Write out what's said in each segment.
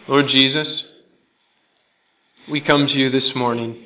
Lord Jesus, we come to you this morning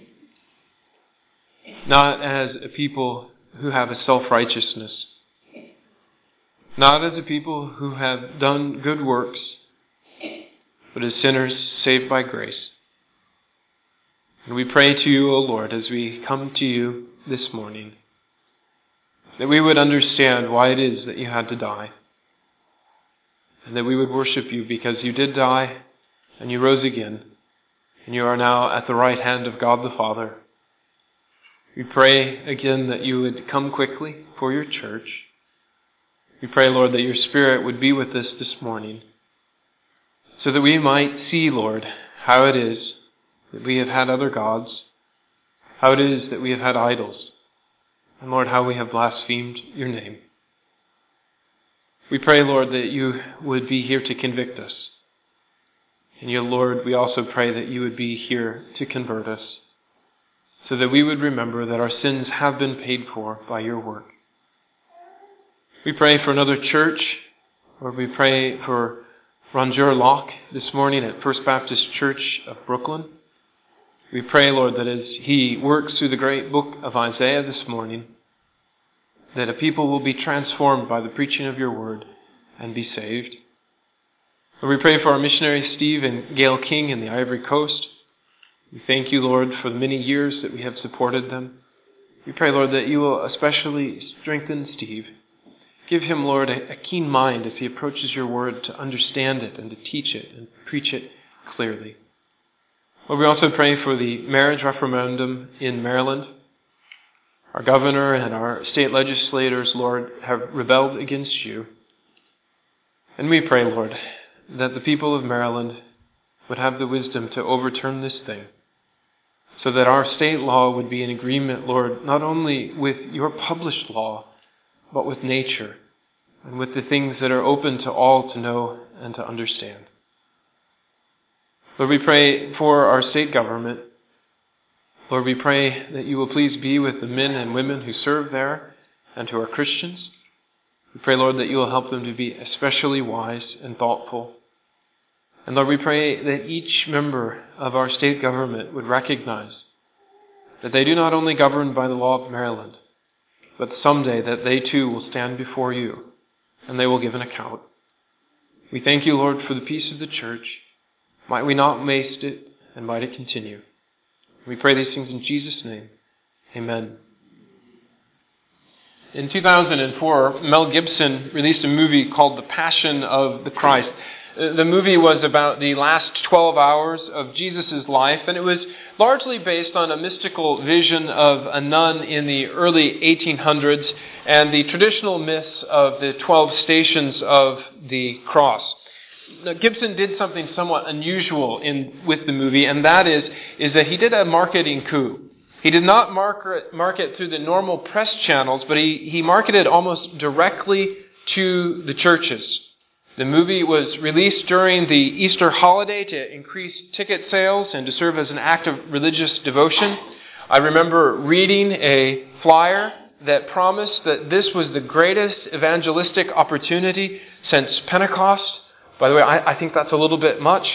not as a people who have a self-righteousness, not as a people who have done good works, but as sinners saved by grace. And we pray to you, O Lord, as we come to you this morning, that we would understand why it is that you had to die, and that we would worship you because you did die and you rose again, and you are now at the right hand of God the Father. We pray again that you would come quickly for your church. We pray, Lord, that your Spirit would be with us this morning, so that we might see, Lord, how it is that we have had other gods, how it is that we have had idols, and Lord, how we have blasphemed your name. We pray, Lord, that you would be here to convict us. And you, Lord, we also pray that you would be here to convert us, so that we would remember that our sins have been paid for by your work. We pray for another church, Lord. We pray for Roger Locke this morning at First Baptist Church of Brooklyn. We pray, Lord, that as he works through the great book of Isaiah this morning, that a people will be transformed by the preaching of your word and be saved. Lord, we pray for our missionaries Steve and Gail King in the Ivory Coast. We thank you, Lord, for the many years that we have supported them. We pray, Lord, that you will especially strengthen Steve. Give him, Lord, a keen mind as he approaches your word to understand it and to teach it and preach it clearly. Lord, we also pray for the marriage referendum in Maryland. Our governor and our state legislators, Lord, have rebelled against you. And we pray, Lord, that the people of Maryland would have the wisdom to overturn this thing, so that our state law would be in agreement, Lord, not only with your published law, but with nature and with the things that are open to all to know and to understand. Lord, we pray for our state government. Lord, we pray that you will please be with the men and women who serve there and who are Christians. We pray, Lord, that you will help them to be especially wise and thoughtful. And Lord, we pray that each member of our state government would recognize that they do not only govern by the law of Maryland, but someday that they too will stand before you and they will give an account. We thank you, Lord, for the peace of the church. Might we not waste it, and might it continue. We pray these things in Jesus' name. Amen. In 2004, Mel Gibson released a movie called The Passion of the Christ. The movie was about the last 12 hours of Jesus' life, and it was largely based on a mystical vision of a nun in the early 1800s and the traditional myths of the 12 stations of the cross. Now, Gibson did something somewhat unusual with the movie, and that is that he did a marketing coup. He did not market through the normal press channels, but he marketed almost directly to the churches. The movie was released during the Easter holiday to increase ticket sales and to serve as an act of religious devotion. I remember reading a flyer that promised that this was the greatest evangelistic opportunity since Pentecost. By the way, I think that's a little bit much.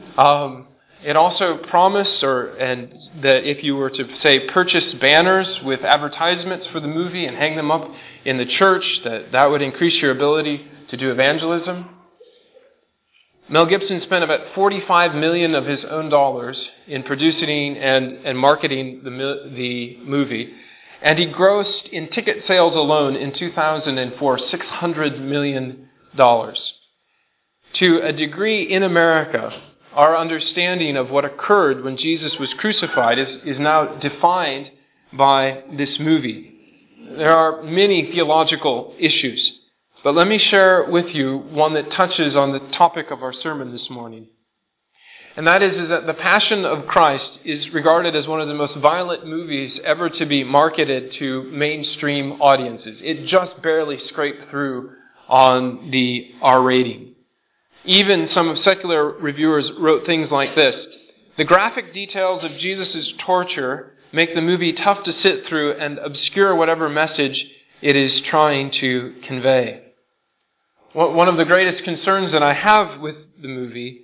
It also promised that if you were to, say, purchase banners with advertisements for the movie and hang them up in the church, that would increase your ability to do evangelism. Mel Gibson spent about $45 million of his own dollars in producing and marketing the movie, and he grossed in ticket sales alone in 2004 $600 million. To a degree in America, our understanding of what occurred when Jesus was crucified is now defined by this movie. There are many theological issues, but let me share with you one that touches on the topic of our sermon this morning. And that is that The Passion of Christ is regarded as one of the most violent movies ever to be marketed to mainstream audiences. It just barely scraped through on the R rating. Even some secular reviewers wrote things like this: "The graphic details of Jesus' torture make the movie tough to sit through and obscure whatever message it is trying to convey." One of the greatest concerns that I have with the movie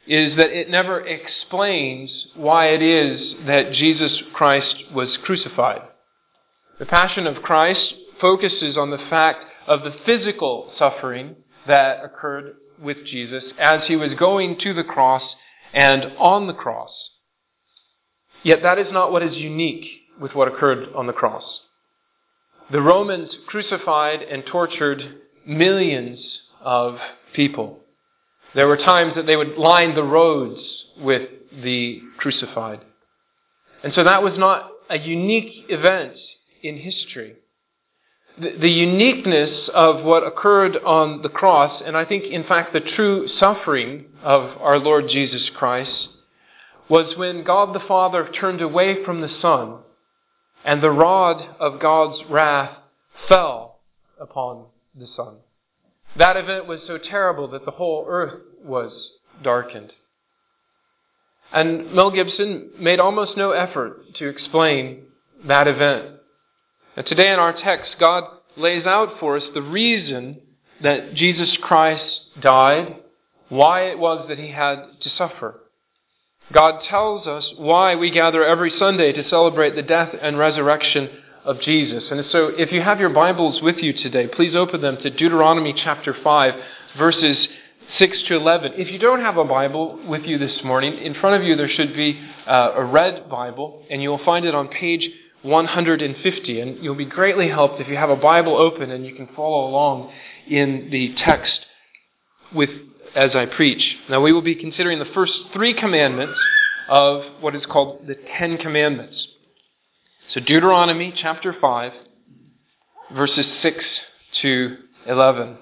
is that it never explains why it is that Jesus Christ was crucified. The Passion of Christ focuses on the fact of the physical suffering that occurred with Jesus as he was going to the cross and on the cross. Yet that is not what is unique with what occurred on the cross. The Romans crucified and tortured millions of people. There were times that they would line the roads with the crucified. And so that was not a unique event in history. The uniqueness of what occurred on the cross, and I think in fact the true suffering of our Lord Jesus Christ, was when God the Father turned away from the Son and the rod of God's wrath fell upon the Son. That event was so terrible that the whole earth was darkened. And Mel Gibson made almost no effort to explain that event. And today in our text, God lays out for us the reason that Jesus Christ died, why it was that he had to suffer. God tells us why we gather every Sunday to celebrate the death and resurrection of Jesus. And so if you have your Bibles with you today, please open them to Deuteronomy chapter 5, verses 6 to 11. If you don't have a Bible with you this morning, in front of you there should be a red Bible, and you'll find it on page 150. And you'll be greatly helped if you have a Bible open and you can follow along in the text as I preach. Now we will be considering the first 3 commandments of what is called the 10 Commandments. So Deuteronomy chapter 5, verses 6 to 11.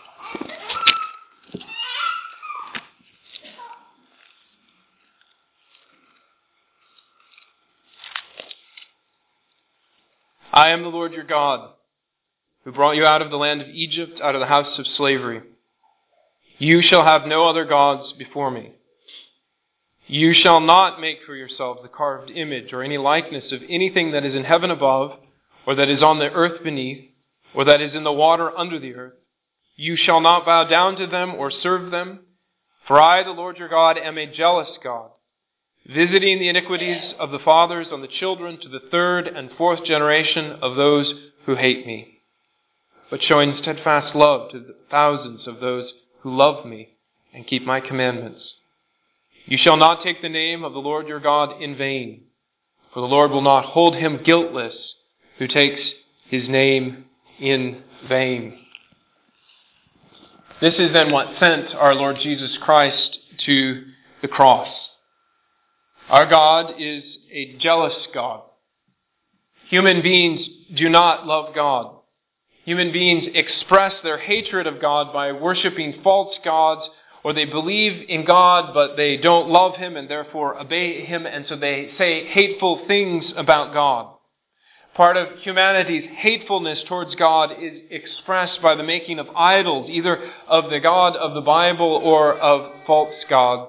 I am the Lord your God, who brought you out of the land of Egypt, out of the house of slavery. You shall have no other gods before me. You shall not make for yourself the carved image or any likeness of anything that is in heaven above, or that is on the earth beneath, or that is in the water under the earth. You shall not bow down to them or serve them, for I, the Lord your God, am a jealous God, visiting the iniquities of the fathers on the children to the 3rd and 4th generation of those who hate me, but showing steadfast love to the thousands of those who love me and keep my commandments. You shall not take the name of the Lord your God in vain, for the Lord will not hold him guiltless who takes his name in vain. This is then what sent our Lord Jesus Christ to the cross. Our God is a jealous God. Human beings do not love God. Human beings express their hatred of God by worshiping false gods, or they believe in God, but they don't love him and therefore obey him, and so they say hateful things about God. Part of humanity's hatefulness towards God is expressed by the making of idols, either of the God of the Bible or of false gods.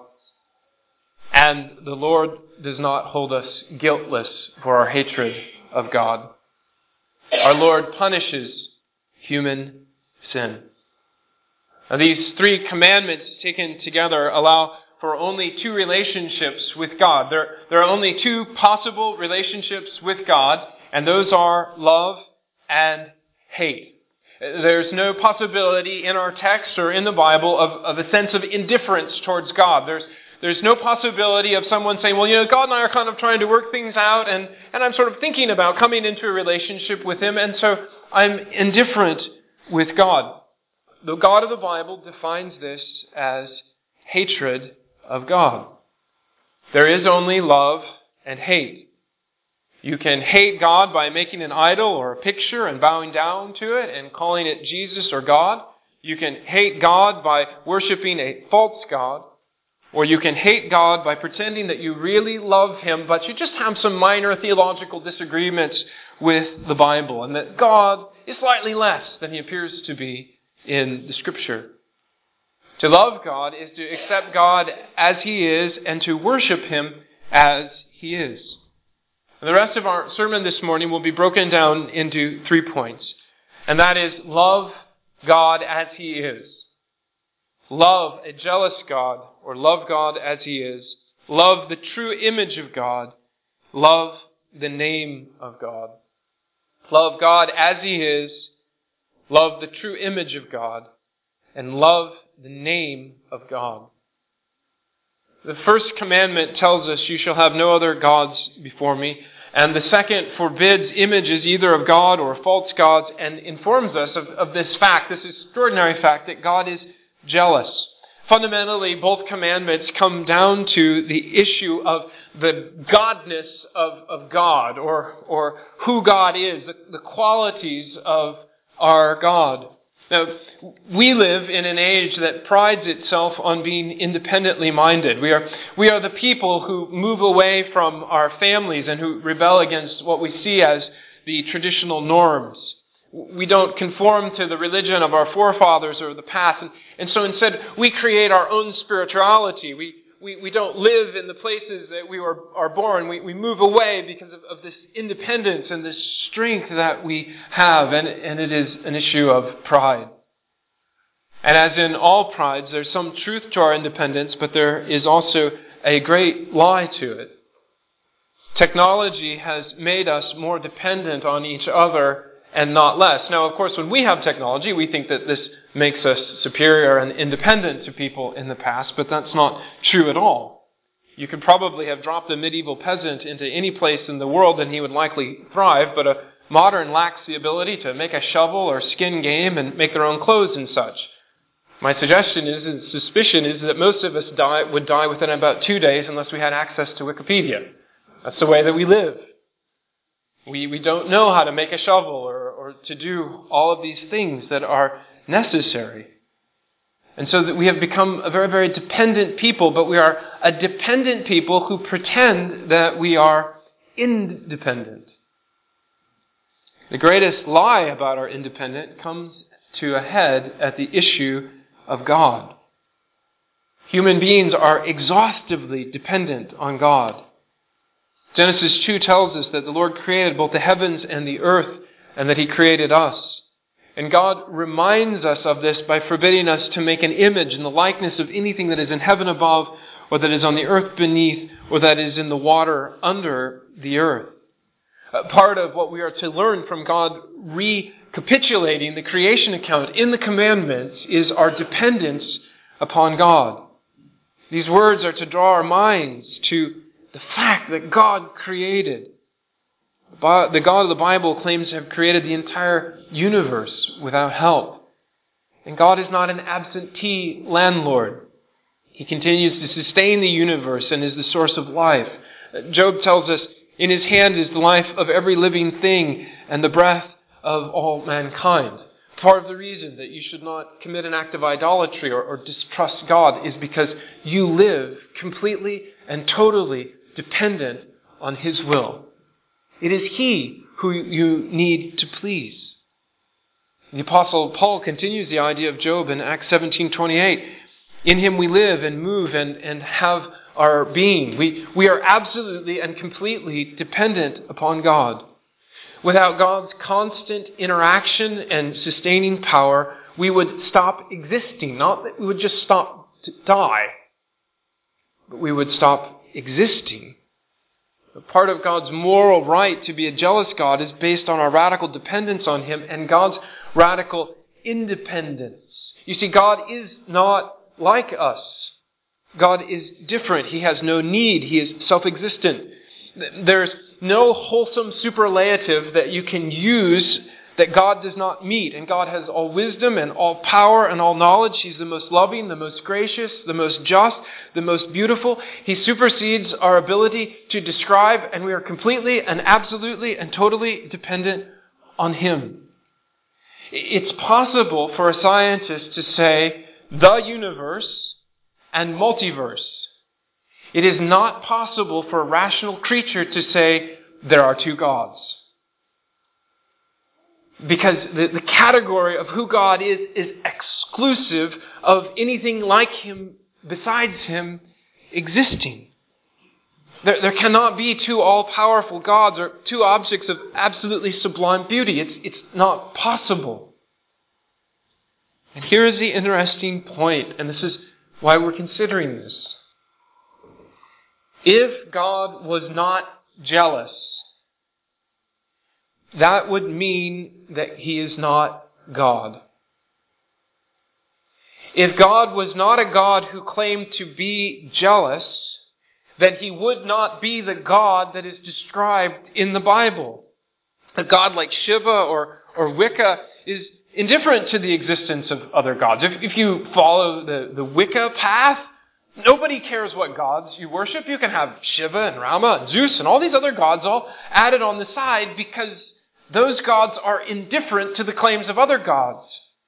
And the Lord does not hold us guiltless for our hatred of God. Our Lord punishes human sin. Now, these 3 commandments taken together allow for only 2 relationships with God. There are only 2 possible relationships with God, and those are love and hate. There's no possibility in our text or in the Bible of a sense of indifference towards God. There's no possibility of someone saying, well, God and I are kind of trying to work things out, and I'm sort of thinking about coming into a relationship with him, and so I'm indifferent with God. The God of the Bible defines this as hatred of God. There is only love and hate. You can hate God by making an idol or a picture and bowing down to it and calling it Jesus or God. You can hate God by worshiping a false god. Or you can hate God by pretending that you really love him, but you just have some minor theological disagreements with the Bible, and that God is slightly less than he appears to be in the Scripture. To love God is to accept God as he is and to worship him as he is. And the rest of our sermon this morning will be broken down into 3 points. And that is, love God as he is. love a jealous God, or love God as He is, love the true image of God, love the name of God. Love God as He is, love the true image of God, and love the name of God. The first commandment tells us, you shall have no other gods before me. And the second forbids images either of God or false gods and informs us of this fact, this extraordinary fact that God is jealous. Fundamentally, both commandments come down to the issue of the godness of God, or who God is, the qualities of our God. Now, we live in an age that prides itself on being independently minded. We are the people who move away from our families and who rebel against what we see as the traditional norms. We don't conform to the religion of our forefathers or the past, and so instead we create our own spirituality. We don't live in the places that we are born. We move away because of this independence and this strength that we have, and it is an issue of pride. And as in all prides, there's some truth to our independence, but there is also a great lie to it. Technology has made us more dependent on each other and not less. Now, of course, when we have technology, we think that this makes us superior and independent to people in the past, but that's not true at all. You could probably have dropped a medieval peasant into any place in the world and he would likely thrive, but a modern lacks the ability to make a shovel or skin game and make their own clothes and such. My suggestion is, and suspicion is, that most of us would die within about 2 days unless we had access to Wikipedia. That's the way that we live. We don't know how to make a shovel or to do all of these things that are necessary. And so that we have become a very, very dependent people, but we are a dependent people who pretend that we are independent. The greatest lie about our independence comes to a head at the issue of God. Human beings are exhaustively dependent on God. Genesis 2 tells us that the Lord created both the heavens and the earth, and that He created us. And God reminds us of this by forbidding us to make an image in the likeness of anything that is in heaven above, or that is on the earth beneath, or that is in the water under the earth. Part of what we are to learn from God recapitulating the creation account in the commandments is our dependence upon God. These words are to draw our minds to the fact that God created. The God of the Bible claims to have created the entire universe without help. And God is not an absentee landlord. He continues to sustain the universe and is the source of life. Job tells us, in His hand is the life of every living thing and the breath of all mankind. Part of the reason that you should not commit an act of idolatry or distrust God is because you live completely and totally dependent on His will. It is He who you need to please. The Apostle Paul continues the idea of Job in Acts 17:28. In Him we live and move and have our being. We are absolutely and completely dependent upon God. Without God's constant interaction and sustaining power, we would stop existing. Not that we would just stop to die, but we would stop existing. Part of God's moral right to be a jealous God is based on our radical dependence on Him and God's radical independence. You see, God is not like us. God is different. He has no need. He is self-existent. There's no wholesome superlative that you can use that God does not meet. And God has all wisdom and all power and all knowledge. He's the most loving, the most gracious, the most just, the most beautiful. He supersedes our ability to describe, and we are completely and absolutely and totally dependent on Him. It's possible for a scientist to say the universe and multiverse. It is not possible for a rational creature to say there are two gods. Because the category of who God is exclusive of anything like Him besides Him existing. There cannot be two all-powerful gods or two objects of absolutely sublime beauty. It's not possible. And here is the interesting point, and this is why we're considering this. If God was not jealous, that would mean that He is not God. If God was not a God who claimed to be jealous, then He would not be the God that is described in the Bible. A God like Shiva or Wicca is indifferent to the existence of other gods. If you follow the Wicca path, nobody cares what gods you worship. You can have Shiva and Rama and Zeus and all these other gods all added on the side because those gods are indifferent to the claims of other gods.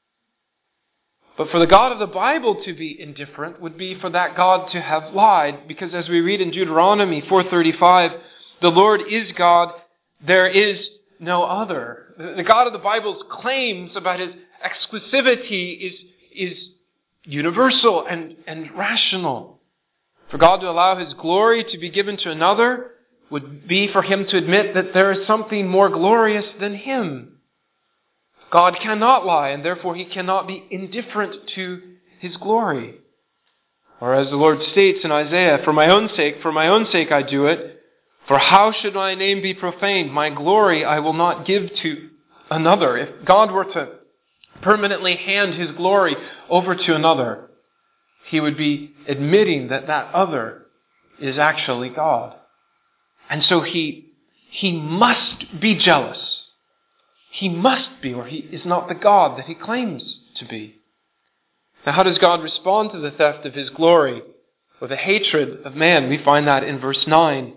But for the God of the Bible to be indifferent would be for that God to have lied, because as we read in Deuteronomy 4:35, the Lord is God, there is no other. The God of the Bible's claims about His exclusivity is universal and rational. For God to allow His glory to be given to another would be for Him to admit that there is something more glorious than Him. God cannot lie, and therefore He cannot be indifferent to His glory. Or as the Lord states in Isaiah, for my own sake I do it. For how should my name be profaned? My glory I will not give to another. If God were to permanently hand His glory over to another, He would be admitting that that other is actually God. And so He must be jealous. He must be, or He is not the God that He claims to be. Now, how does God respond to the theft of His glory or the hatred of man? We find that in verse 9.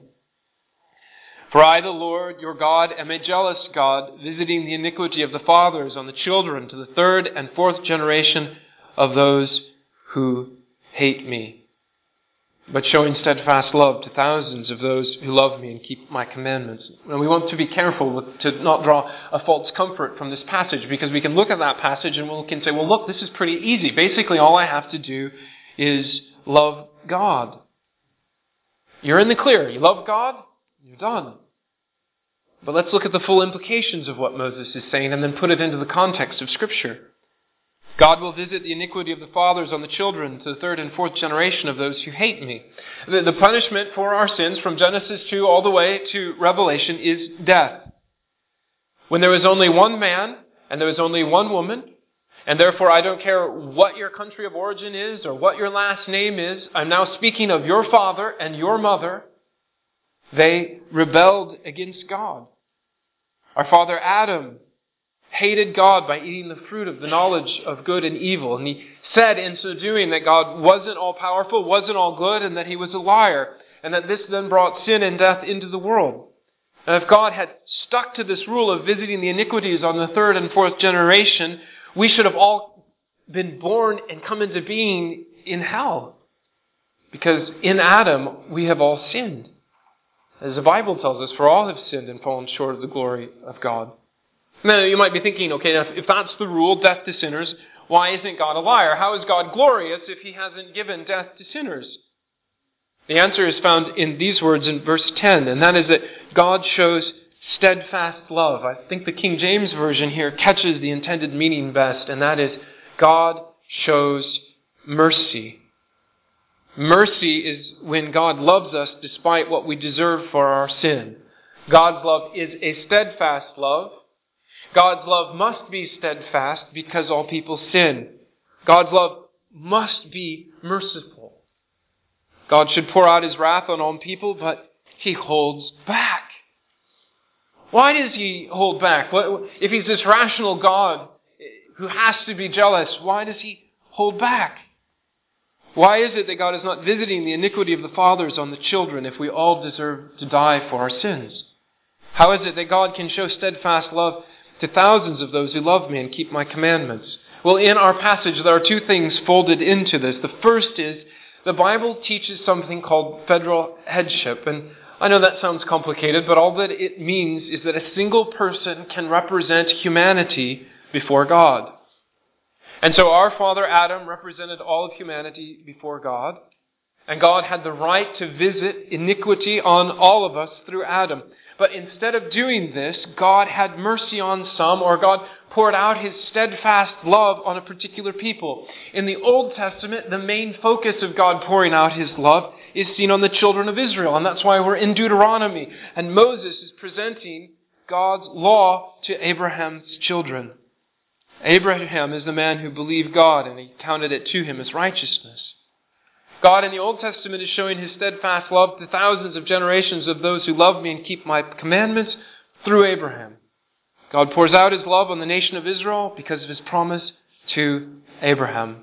For I, the Lord, your God, am a jealous God, visiting the iniquity of the fathers on the children to the third and fourth generation of those who hate me, but showing steadfast love to thousands of those who love me and keep my commandments. And we want to be careful to not draw a false comfort from this passage, because we can look at that passage and we can say, well, look, this is pretty easy. Basically, all I have to do is love God. You're in the clear. You love God, you're done. But let's look at the full implications of what Moses is saying and then put it into the context of Scripture. God will visit the iniquity of the fathers on the children to the third and fourth generation of those who hate me. The punishment for our sins from Genesis 2 all the way to Revelation is death. When there was only one man and there was only one woman, and therefore I don't care what your country of origin is or what your last name is, I'm now speaking of your father and your mother, they rebelled against God. Our father Adam hated God by eating the fruit of the knowledge of good and evil. And he said in so doing that God wasn't all powerful, wasn't all good, and that He was a liar. And that this then brought sin and death into the world. And if God had stuck to this rule of visiting the iniquities on the third and fourth generation, we should have all been born and come into being in hell. Because in Adam, we have all sinned. As the Bible tells us, for all have sinned and fallen short of the glory of God. Now, you might be thinking, okay, if that's the rule, death to sinners, why isn't God a liar? How is God glorious if He hasn't given death to sinners? The answer is found in these words in verse 10, and that is that God shows steadfast love. I think the King James Version here catches the intended meaning best, and that is God shows mercy. Mercy is when God loves us despite what we deserve for our sin. God's love is a steadfast love. God's love must be steadfast because all people sin. God's love must be merciful. God should pour out His wrath on all people, but He holds back. Why does He hold back? If He's this rational God who has to be jealous, why does He hold back? Why is it that God is not visiting the iniquity of the fathers on the children if we all deserve to die for our sins? How is it that God can show steadfast love to thousands of those who love me and keep my commandments? Well, in our passage, there are two things folded into this. The first is the Bible teaches something called federal headship. And I know that sounds complicated, but all that it means is that a single person can represent humanity before God. And so our father Adam represented all of humanity before God. And God had the right to visit iniquity on all of us through Adam. But instead of doing this, God had mercy on some, or God poured out his steadfast love on a particular people. In the Old Testament, the main focus of God pouring out his love is seen on the children of Israel, and that's why we're in Deuteronomy. And Moses is presenting God's law to Abraham's children. Abraham is the man who believed God, and he counted it to him as righteousness. God in the Old Testament is showing his steadfast love to thousands of generations of those who love me and keep my commandments through Abraham. God pours out his love on the nation of Israel because of his promise to Abraham.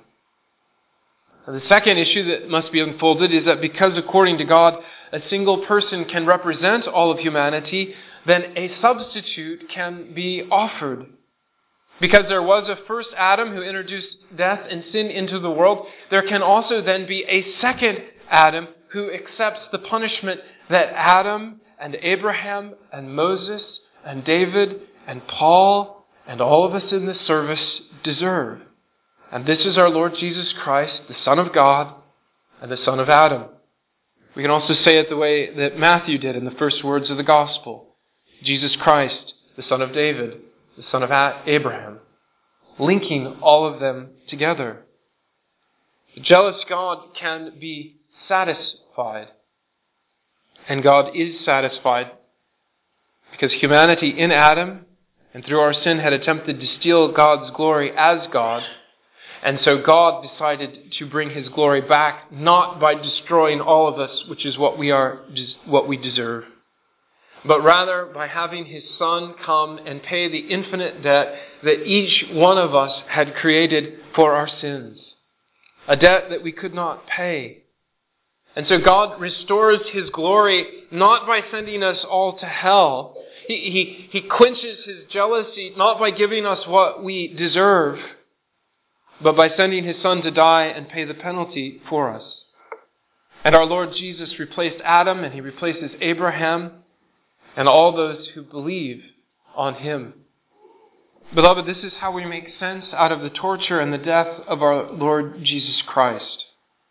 And the second issue that must be unfolded is that because according to God, a single person can represent all of humanity, then a substitute can be offered. Because there was a first Adam who introduced death and sin into the world, there can also then be a second Adam who accepts the punishment that Adam and Abraham and Moses and David and Paul and all of us in this service deserve. And this is our Lord Jesus Christ, the Son of God and the Son of Adam. We can also say it the way that Matthew did in the first words of the Gospel. Jesus Christ, the Son of David, the son of Abraham, linking all of them together. The jealous God can be satisfied, and God is satisfied because humanity in Adam and through our sin had attempted to steal God's glory as God, and so God decided to bring his glory back, not by destroying all of us, which is what we deserve, but rather by having his Son come and pay the infinite debt that each one of us had created for our sins. A debt that we could not pay. And so God restores his glory not by sending us all to hell. He quenches his jealousy not by giving us what we deserve, but by sending his Son to die and pay the penalty for us. And our Lord Jesus replaced Adam, and he replaces Abraham, and all those who believe on him. Beloved, this is how we make sense out of the torture and the death of our Lord Jesus Christ.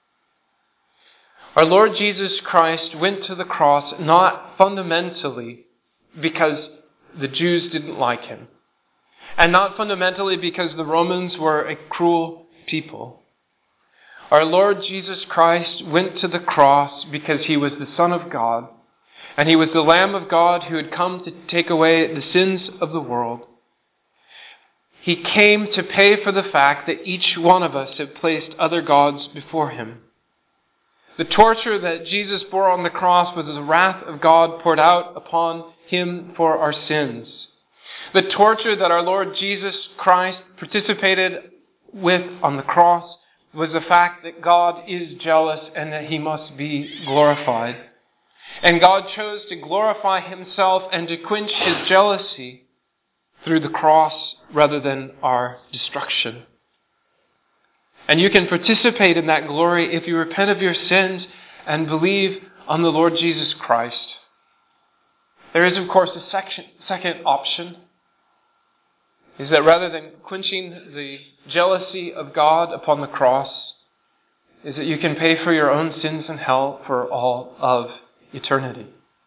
Our Lord Jesus Christ went to the cross not fundamentally because the Jews didn't like him, and not fundamentally because the Romans were a cruel people. Our Lord Jesus Christ went to the cross because he was the Son of God, and he was the Lamb of God who had come to take away the sins of the world. He came to pay for the fact that each one of us had placed other gods before him. The torture that Jesus bore on the cross was the wrath of God poured out upon him for our sins. The torture that our Lord Jesus Christ participated with on the cross was the fact that God is jealous and that he must be glorified. And God chose to glorify himself and to quench his jealousy through the cross rather than our destruction. And you can participate in that glory if you repent of your sins and believe on the Lord Jesus Christ. There is, of course, a second option, is that rather than quenching the jealousy of God upon the cross, is that you can pay for your own sins in hell for all of eternity.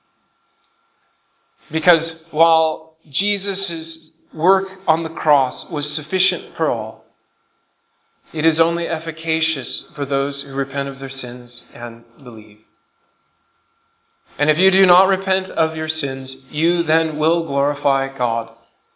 Because while Jesus' work on the cross was sufficient for all, it is only efficacious for those who repent of their sins and believe. And if you do not repent of your sins, you then will glorify God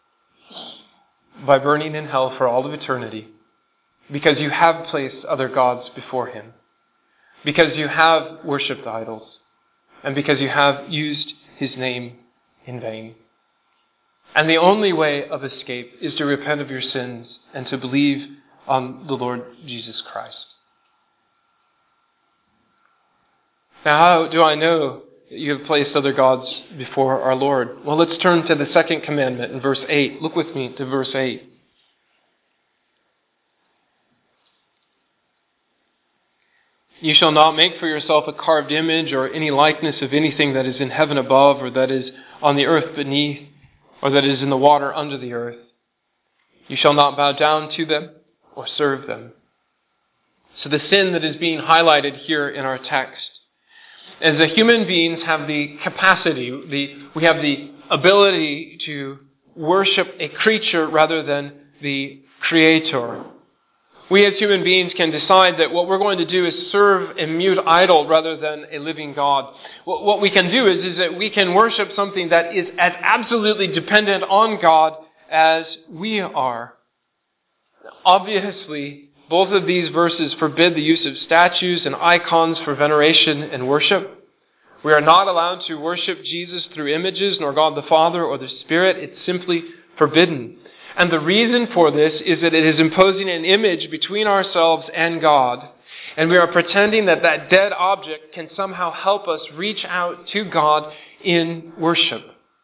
by burning in hell for all of eternity, because you have placed other gods before him, because you have worshipped idols, and because you have used his name in vain. And the only way of escape is to repent of your sins and to believe on the Lord Jesus Christ. Now, how do I know that you have placed other gods before our Lord? Well, let's turn to the second commandment in verse 8. Look with me to verse 8. You shall not make for yourself a carved image or any likeness of anything that is in heaven above, or that is on the earth beneath, or that is in the water under the earth. You shall not bow down to them or serve them. So the sin that is being highlighted here in our text as the human beings have the capacity, we have the ability to worship a creature rather than the Creator. We as human beings can decide that what we're going to do is serve a mute idol rather than a living God. What we can do is that we can worship something that is as absolutely dependent on God as we are. Obviously, both of these verses forbid the use of statues and icons for veneration and worship. We are not allowed to worship Jesus through images, nor God the Father or the Spirit. It's simply forbidden. And the reason for this is that it is imposing an image between ourselves and God. And we are pretending that that dead object can somehow help us reach out to God in worship.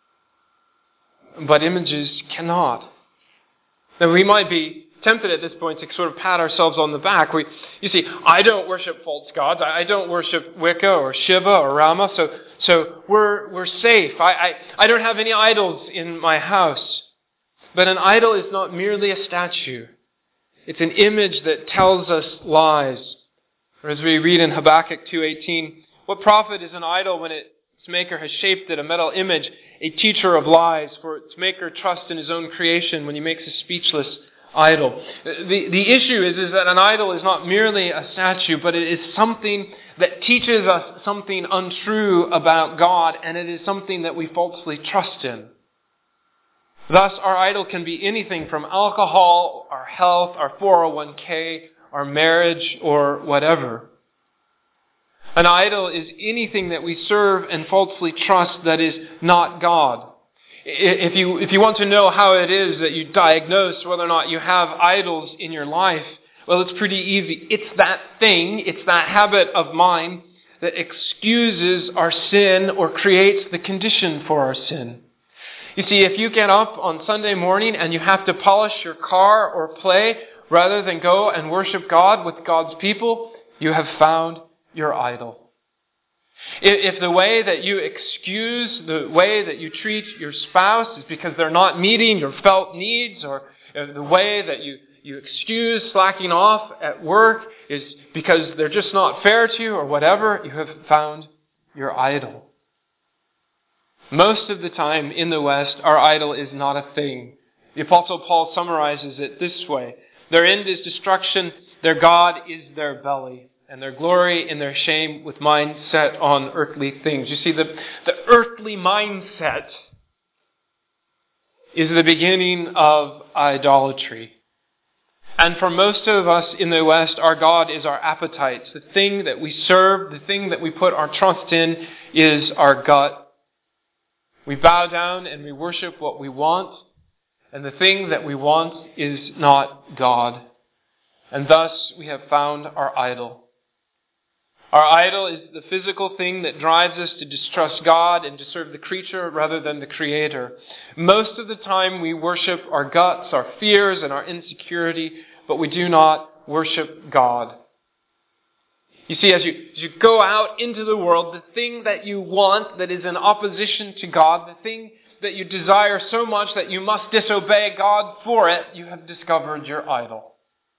But images cannot. Now we might be tempted at this point to sort of pat ourselves on the back. You see, I don't worship false gods. I don't worship Wicca or Shiva or Rama. So we're safe. I don't have any idols in my house. But an idol is not merely a statue. It's an image that tells us lies. Or as we read in Habakkuk 2:18, what profit is an idol when its maker has shaped it, a metal image, a teacher of lies, for its maker trusts in his own creation when he makes a speechless idol. The issue is that an idol is not merely a statue, but it is something that teaches us something untrue about God, and it is something that we falsely trust in. Thus, our idol can be anything from alcohol, our health, our 401k, our marriage, or whatever. An idol is anything that we serve and falsely trust that is not God. If you want to know how it is that you diagnose whether or not you have idols in your life, well, it's pretty easy. It's that thing, it's that habit of mind that excuses our sin or creates the condition for our sin. You see, if you get up on Sunday morning and you have to polish your car or play rather than go and worship God with God's people, you have found your idol. If the way that you excuse the way that you treat your spouse is because they're not meeting your felt needs, or the way that you excuse slacking off at work is because they're just not fair to you or whatever, you have found your idol. Most of the time in the West, our idol is not a thing. The Apostle Paul summarizes it this way: their end is destruction, their God is their belly, and their glory in their shame with mind set on earthly things. You see, the earthly mindset is the beginning of idolatry. And for most of us in the West, our God is our appetites. The thing that we serve, the thing that we put our trust in is our gut. We bow down and we worship what we want, and the thing that we want is not God. And thus we have found our idol. Our idol is the physical thing that drives us to distrust God and to serve the creature rather than the Creator. Most of the time we worship our guts, our fears, and our insecurity, but we do not worship God. You see, as you go out into the world, the thing that you want that is in opposition to God, the thing that you desire so much that you must disobey God for it, you have discovered your idol.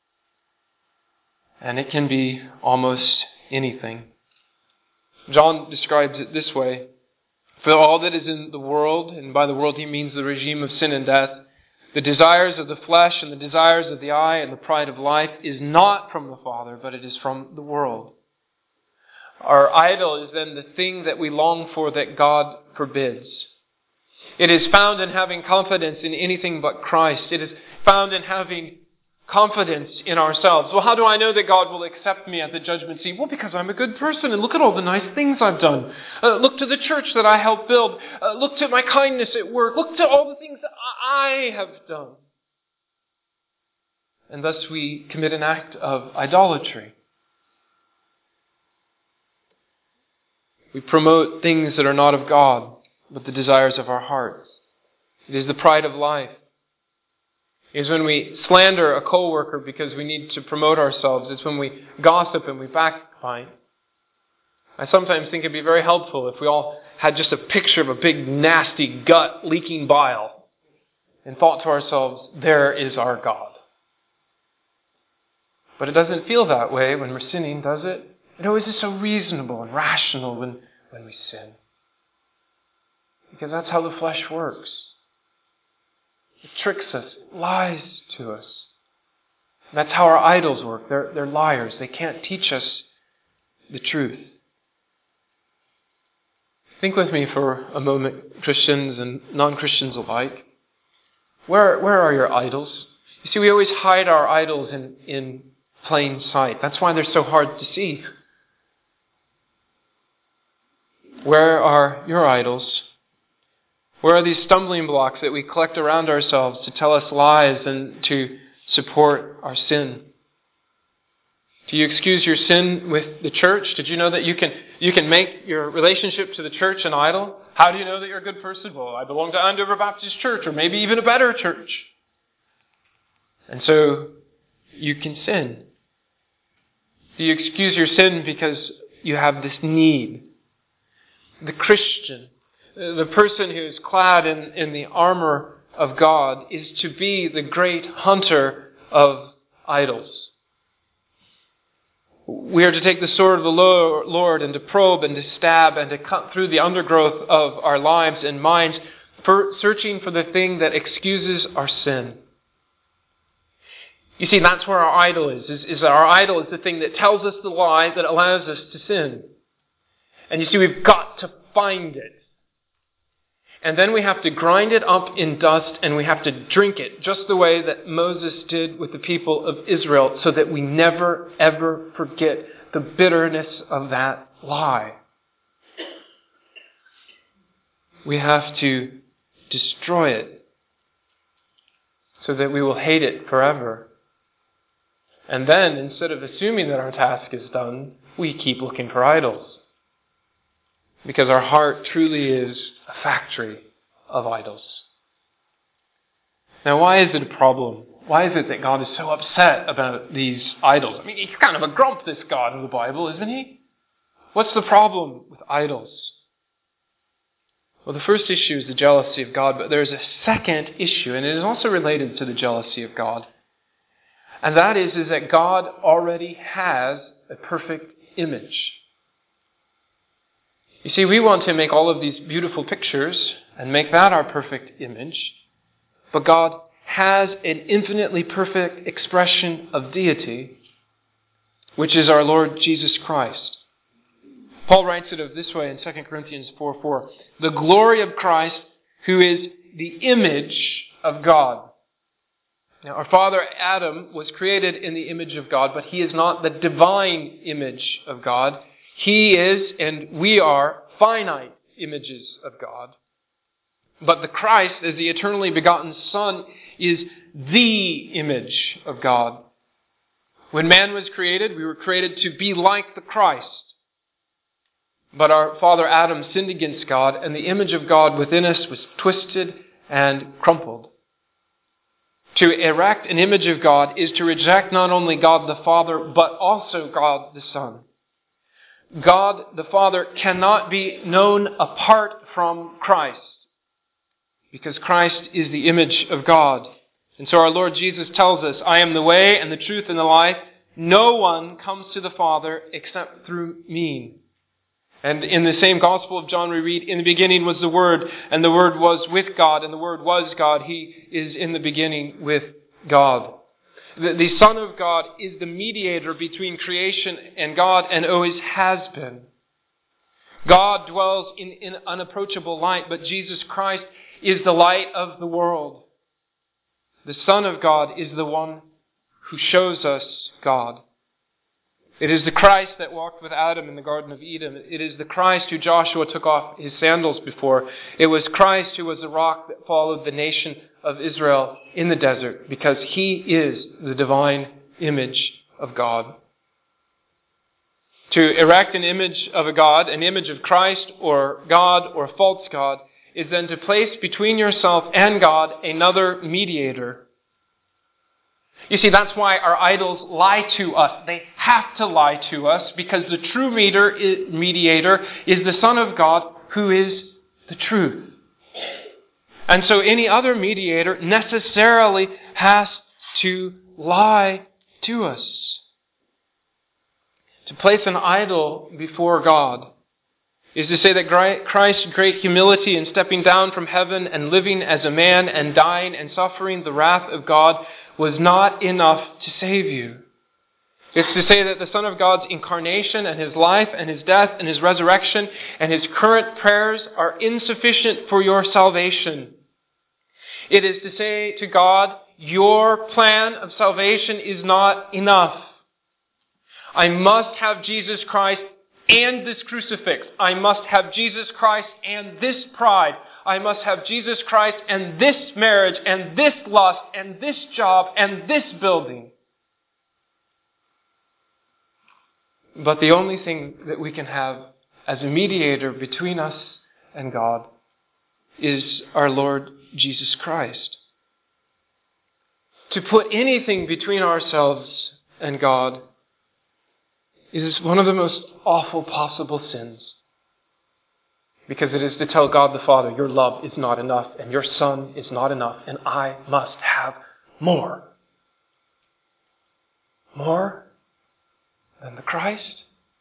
And it can be almost anything. John describes it this way: for all that is in the world, and by the world he means the regime of sin and death, the desires of the flesh and the desires of the eye and the pride of life is not from the Father, but it is from the world. Our idol is then the thing that we long for that God forbids. It is found in having confidence in anything but Christ. It is found in having confidence in ourselves. Well, how do I know that God will accept me at the judgment seat? Well, because I'm a good person, and look at all the nice things I've done. Look to the church that I helped build. Look to my kindness at work. Look to all the things that I have done. And thus we commit an act of idolatry. We promote things that are not of God, but the desires of our hearts. It is the pride of life. It is when we slander a coworker because we need to promote ourselves. It's when we gossip and we backbite. I sometimes think it'd be very helpful if we all had just a picture of a big, nasty gut leaking bile and thought to ourselves, there is our God. But it doesn't feel that way when we're sinning, does it? Is it so reasonable and rational when we sin? Because that's how the flesh works. It tricks us, it lies to us. That's how our idols work. They're liars. They can't teach us the truth. Think with me for a moment, Christians and non-Christians alike. Where are your idols? You see, we always hide our idols in plain sight. That's why they're so hard to see. Where are your idols? Where are these stumbling blocks that we collect around ourselves to tell us lies and to support our sin? Do you excuse your sin with the church? Did you know that you can make your relationship to the church an idol? How do you know that you're a good person? Well, I belong to Andover Baptist Church, or maybe even a better church. And so you can sin. Do you excuse your sin because you have this need? The Christian, the person who is clad in the armor of God, is to be the great hunter of idols. We are to take the sword of the Lord and to probe and to stab and to cut through the undergrowth of our lives and minds, searching for the thing that excuses our sin. You see, that's where our idol is that our idol is the thing that tells us the lie that allows us to sin. And you see, we've got to find it. And then we have to grind it up in dust and we have to drink it, just the way that Moses did with the people of Israel, so that we never, ever forget the bitterness of that lie. We have to destroy it so that we will hate it forever. And then, instead of assuming that our task is done, we keep looking for idols. Because our heart truly is a factory of idols. Now, why is it a problem? Why is it that God is so upset about these idols? I mean, he's kind of a grump, this God of the Bible, isn't he? What's the problem with idols? Well, the first issue is the jealousy of God, but there's a second issue, and it is also related to the jealousy of God. And that is that God already has a perfect image. You see, we want to make all of these beautiful pictures and make that our perfect image. But God has an infinitely perfect expression of deity, which is our Lord Jesus Christ. Paul writes it of this way in 2 Corinthians 4:4. The glory of Christ, who is the image of God. Now, our father Adam was created in the image of God, but he is not the divine image of God. He is, and we are, finite images of God. But the Christ, as the eternally begotten Son, is the image of God. When man was created, we were created to be like the Christ. But our father Adam sinned against God, and the image of God within us was twisted and crumpled. To erect an image of God is to reject not only God the Father, but also God the Son. God the Father cannot be known apart from Christ, because Christ is the image of God. And so our Lord Jesus tells us, I am the way and the truth and the life. No one comes to the Father except through me. And in the same Gospel of John we read, in the beginning was the Word, and the Word was with God, and the Word was God. He is in the beginning with God. The Son of God is the mediator between creation and God, and always has been. God dwells in unapproachable light, but Jesus Christ is the light of the world. The Son of God is the one who shows us God. It is the Christ that walked with Adam in the Garden of Eden. It is the Christ who Joshua took off his sandals before. It was Christ who was the rock that followed the nation of Israel in the desert, because he is the divine image of God. To erect an image of a God, an image of Christ or God or false God, is then to place between yourself and God another mediator. You see, that's why our idols lie to us. They have to lie to us, because the true mediator is the Son of God, who is the truth. And so any other mediator necessarily has to lie to us. To place an idol before God is to say that Christ's great humility in stepping down from heaven and living as a man and dying and suffering the wrath of God was not enough to save you. It's to say that the Son of God's incarnation and His life and His death and His resurrection and His current prayers are insufficient for your salvation. It is to say to God, your plan of salvation is not enough. I must have Jesus Christ and this crucifix. I must have Jesus Christ and this pride. I must have Jesus Christ and this marriage and this lust and this job and this building. But the only thing that we can have as a mediator between us and God is our Lord Jesus Christ. To put anything between ourselves and God is one of the most awful possible sins. Because it is to tell God the Father, your love is not enough, and your Son is not enough, and I must have more. More than the Christ?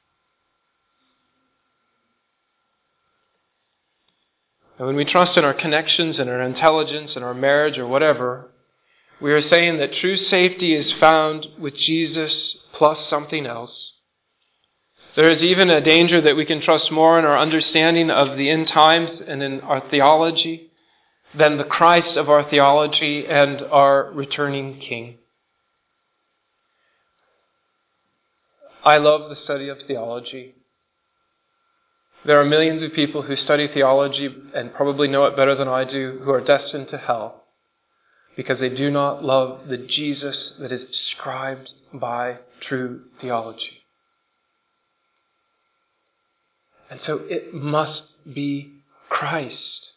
And when we trust in our connections and our intelligence and our marriage or whatever, we are saying that true safety is found with Jesus plus something else. There is even a danger that we can trust more in our understanding of the end times and in our theology than the Christ of our theology and our returning King. I love the study of theology. There are millions of people who study theology and probably know it better than I do who are destined to hell because they do not love the Jesus that is described by true theology. And so it must be Christ.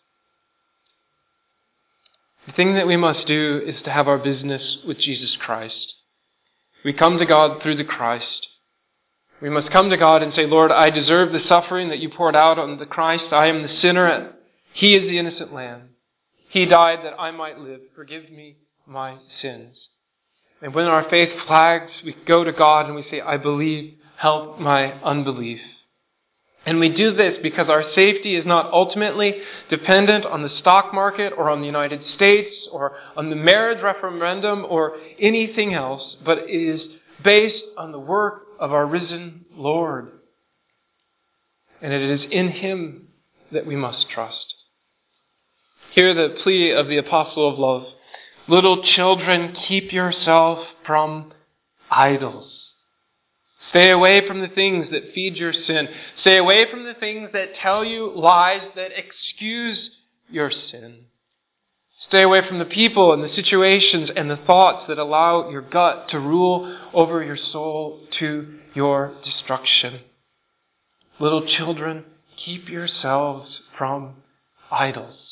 The thing that we must do is to have our business with Jesus Christ. We come to God through the Christ. We must come to God and say, Lord, I deserve the suffering that you poured out on the Christ. I am the sinner. He is the innocent lamb. He died that I might live. Forgive me my sins. And when our faith flags, we go to God and we say, I believe, help my unbelief. And we do this because our safety is not ultimately dependent on the stock market or on the United States or on the marriage referendum or anything else, but it is based on the work of our risen Lord. And it is in Him that we must trust. Hear the plea of the apostle of love. Little children, keep yourself from idols. Stay away from the things that feed your sin. Stay away from the things that tell you lies that excuse your sin. Stay away from the people and the situations and the thoughts that allow your gut to rule over your soul to your destruction. Little children, keep yourselves from idols.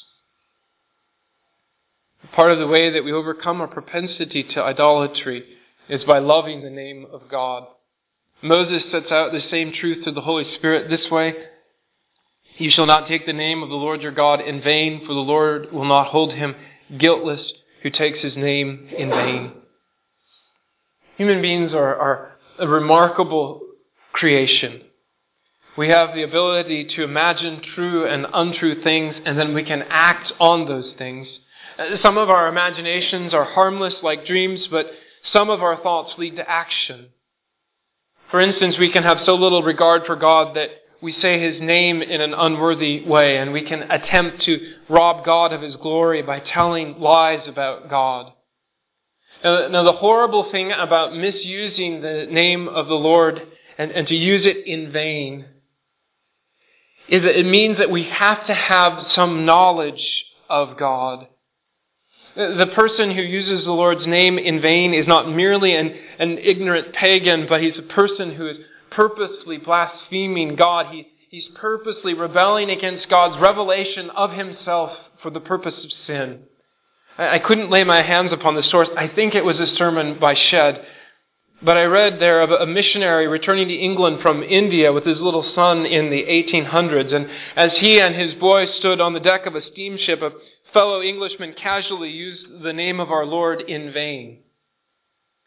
Part of the way that we overcome our propensity to idolatry is by loving the name of God. Moses sets out the same truth through the Holy Spirit this way. You shall not take the name of the Lord your God in vain, for the Lord will not hold him guiltless who takes his name in vain. Human beings are a remarkable creation. We have the ability to imagine true and untrue things, and then we can act on those things. Some of our imaginations are harmless like dreams, but some of our thoughts lead to action. For instance, we can have so little regard for God that we say His name in an unworthy way, and we can attempt to rob God of His glory by telling lies about God. Now, the horrible thing about misusing the name of the Lord and to use it in vain is that it means that we have to have some knowledge of God. The person who uses the Lord's name in vain is not merely an ignorant pagan, but he's a person who is purposely blaspheming God. He's purposely rebelling against God's revelation of Himself for the purpose of sin. I couldn't lay my hands upon the source. I think it was a sermon by Shedd. But I read there of a missionary returning to England from India with his little son in the 1800s. And as he and his boy stood on the deck of a steamship, a fellow Englishman casually used the name of our Lord in vain.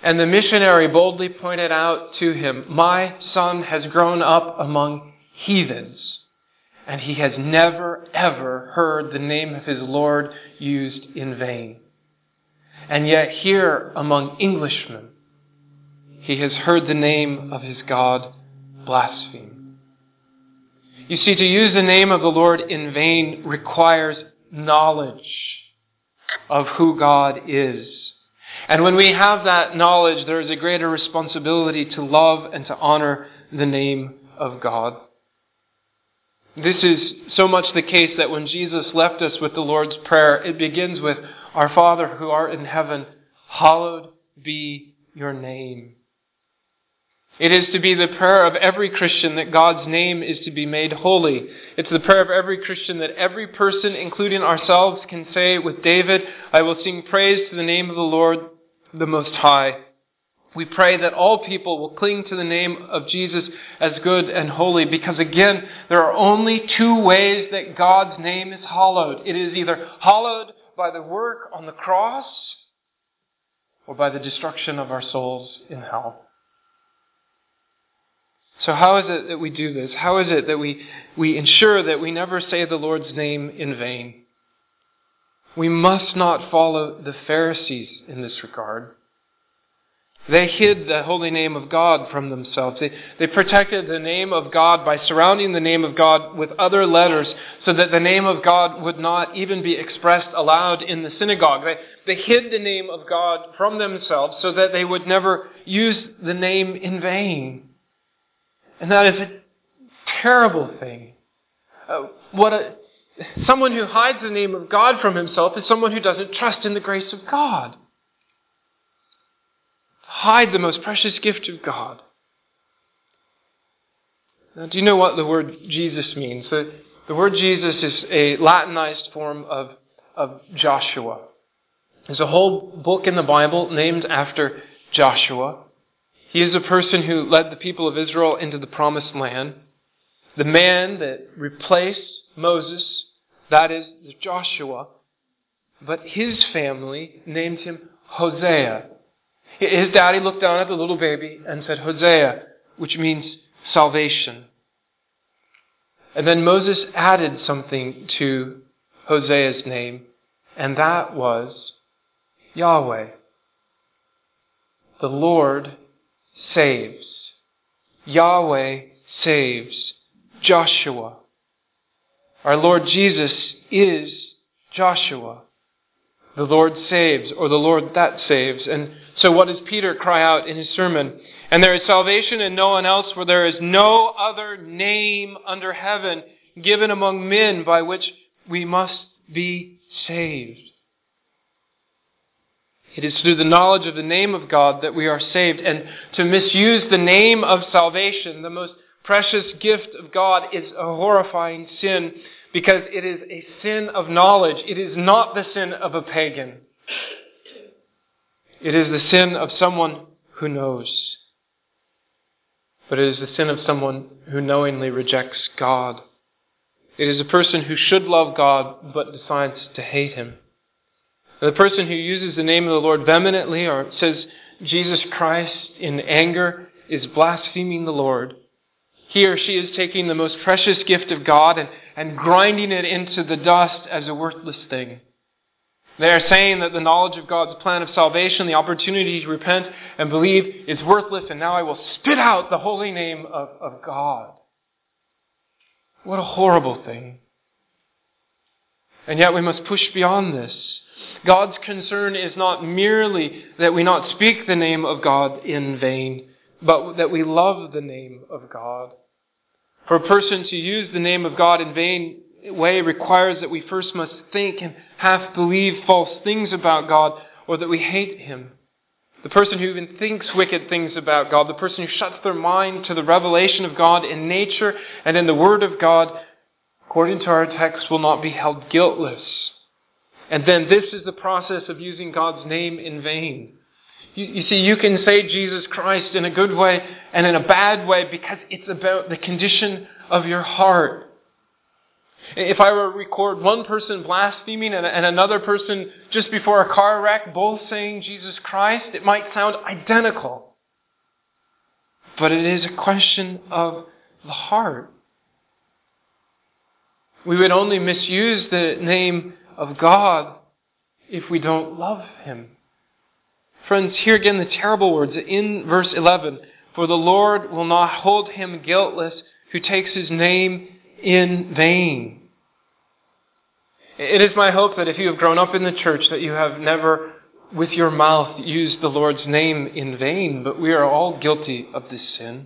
And the missionary boldly pointed out to him, "My son has grown up among heathens, and he has never, ever heard the name of his Lord used in vain. And yet here among Englishmen, he has heard the name of his God blasphemed." You see, to use the name of the Lord in vain requires knowledge of who God is. And when we have that knowledge, there is a greater responsibility to love and to honor the name of God. This is so much the case that when Jesus left us with the Lord's Prayer, it begins with, "Our Father who art in heaven, hallowed be your name." It is to be the prayer of every Christian that God's name is to be made holy. It's the prayer of every Christian that every person, including ourselves, can say with David, "I will sing praise to the name of the Lord, the Most High." We pray that all people will cling to the name of Jesus as good and holy, because again, there are only two ways that God's name is hallowed. It is either hallowed by the work on the cross or by the destruction of our souls in hell. So how is it that we do this? How is it that we ensure that we never say the Lord's name in vain? We must not follow the Pharisees in this regard. They hid the holy name of God from themselves. They protected the name of God by surrounding the name of God with other letters so that the name of God would not even be expressed aloud in the synagogue. They hid the name of God from themselves so that they would never use the name in vain. And that is a terrible thing. Someone who hides the name of God from himself is someone who doesn't trust in the grace of God. Hide the most precious gift of God. Now, do you know what the word Jesus means? The word Jesus is a Latinized form of Joshua. There's a whole book in the Bible named after Joshua. He is a person who led the people of Israel into the promised land. The man that replaced Moses, that is Joshua. But his family named him Hosea. His daddy looked down at the little baby and said, "Hosea," which means salvation. And then Moses added something to Hosea's name, and that was Yahweh. The Lord saves. Yahweh saves. Joshua. Our Lord Jesus is Joshua. The Lord saves, or the Lord that saves. And so what does Peter cry out in his sermon? "And there is salvation in no one else, for there is no other name under heaven given among men by which we must be saved." It is through the knowledge of the name of God that we are saved. And to misuse the name of salvation, the most precious gift of God, is a horrifying sin because it is a sin of knowledge. It is not the sin of a pagan. It is the sin of someone who knows. But it is the sin of someone who knowingly rejects God. It is a person who should love God but decides to hate Him. The person who uses the name of the Lord vehemently or says Jesus Christ in anger is blaspheming the Lord. He or she is taking the most precious gift of God and grinding it into the dust as a worthless thing. They are saying that the knowledge of God's plan of salvation, the opportunity to repent and believe, is worthless, and now I will spit out the holy name of God. What a horrible thing. And yet we must push beyond this. God's concern is not merely that we not speak the name of God in vain, but that we love the name of God. For a person to use the name of God in vain way requires that we first must think and half believe false things about God, or that we hate Him. The person who even thinks wicked things about God, the person who shuts their mind to the revelation of God in nature and in the Word of God, according to our text, will not be held guiltless. And then this is the process of using God's name in vain. You see, you can say Jesus Christ in a good way and in a bad way because it's about the condition of your heart. If I were to record one person blaspheming and another person just before a car wreck, both saying Jesus Christ, it might sound identical. But it is a question of the heart. We would only misuse the name of God if we don't love Him. Friends, hear again the terrible words in verse 11. For the Lord will not hold him guiltless who takes His name in vain. It is my hope that if you have grown up in the church, that you have never with your mouth used the Lord's name in vain, but we are all guilty of this sin.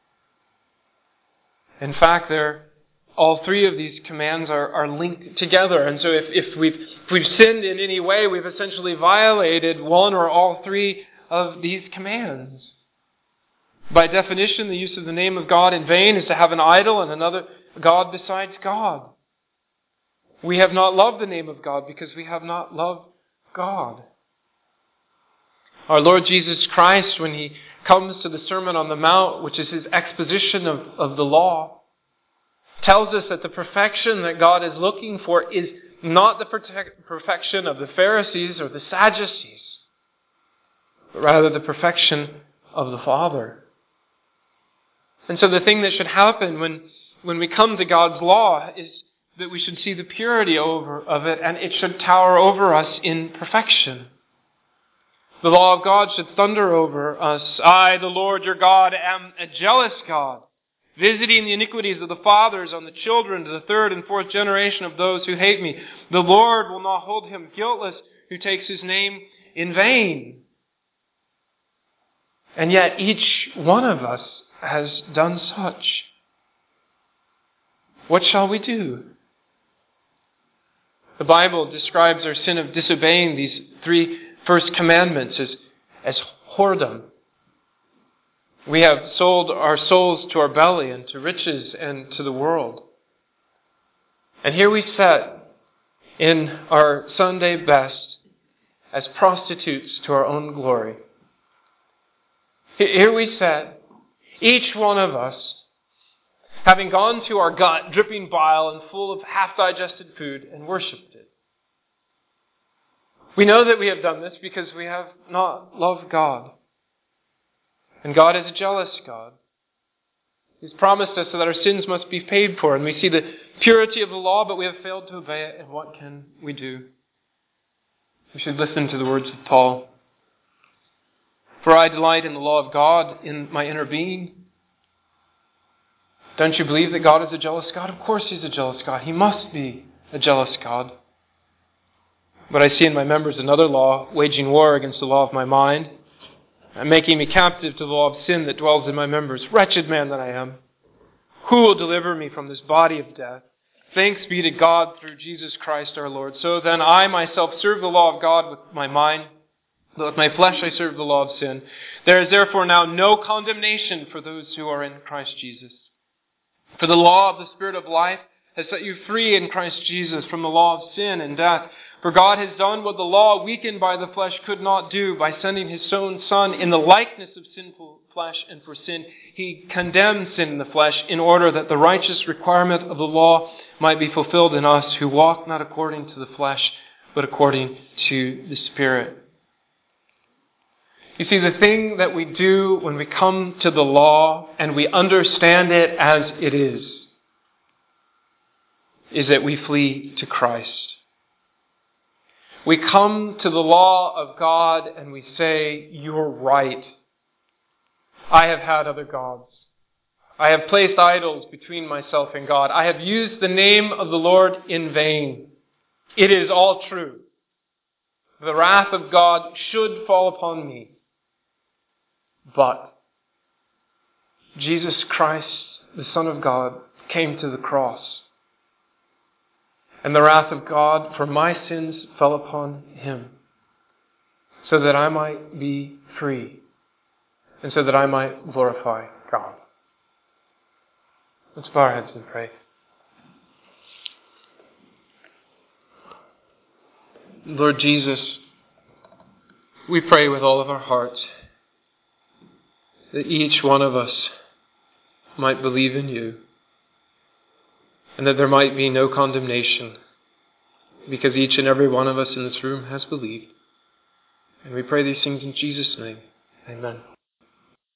In fact, all three of these commands are linked together. And so if we've sinned in any way, we've essentially violated one or all three of these commands. By definition, the use of the name of God in vain is to have an idol and another God besides God. We have not loved the name of God because we have not loved God. Our Lord Jesus Christ, when He comes to the Sermon on the Mount, which is His exposition of the law, tells us that the perfection that God is looking for is not the perfection of the Pharisees or the Sadducees, but rather the perfection of the Father. And so the thing that should happen when we come to God's law is that we should see the purity of it, and it should tower over us in perfection. The law of God should thunder over us. I, the Lord your God, am a jealous God, visiting the iniquities of the fathers on the children to the third and fourth generation of those who hate me. The Lord will not hold him guiltless who takes His name in vain. And yet each one of us has done such. What shall we do? The Bible describes our sin of disobeying these three first commandments as whoredom. We have sold our souls to our belly and to riches and to the world. And here we sit in our Sunday best as prostitutes to our own glory. Here we sit, each one of us, having gone to our gut, dripping bile and full of half-digested food, and worshipped it. We know that we have done this because we have not loved God. And God is a jealous God. He's promised us that our sins must be paid for, and we see the purity of the law, but we have failed to obey it, and what can we do? We should listen to the words of Paul. For I delight in the law of God in my inner being. Don't you believe that God is a jealous God? Of course He's a jealous God. He must be a jealous God. But I see in my members another law, waging war against the law of my mind, and making me captive to the law of sin that dwells in my members. Wretched man that I am! Who will deliver me from this body of death? Thanks be to God through Jesus Christ our Lord. So then I myself serve the law of God with my mind, but with my flesh I serve the law of sin. There is therefore now no condemnation for those who are in Christ Jesus. For the law of the Spirit of life has set you free in Christ Jesus from the law of sin and death. For God has done what the law, weakened by the flesh, could not do by sending His own Son in the likeness of sinful flesh, and for sin He condemned sin in the flesh in order that the righteous requirement of the law might be fulfilled in us who walk not according to the flesh, but according to the Spirit. You see, the thing that we do when we come to the law and we understand it as it is that we flee to Christ. We come to the law of God and we say, you're right. I have had other gods. I have placed idols between myself and God. I have used the name of the Lord in vain. It is all true. The wrath of God should fall upon me. But Jesus Christ, the Son of God, came to the cross. And the wrath of God for my sins fell upon Him, so that I might be free, and so that I might glorify God. Let's bow our heads and pray. Lord Jesus, we pray with all of our hearts that each one of us might believe in You, and that there might be no condemnation, because each and every one of us in this room has believed. And we pray these things in Jesus' name. Amen.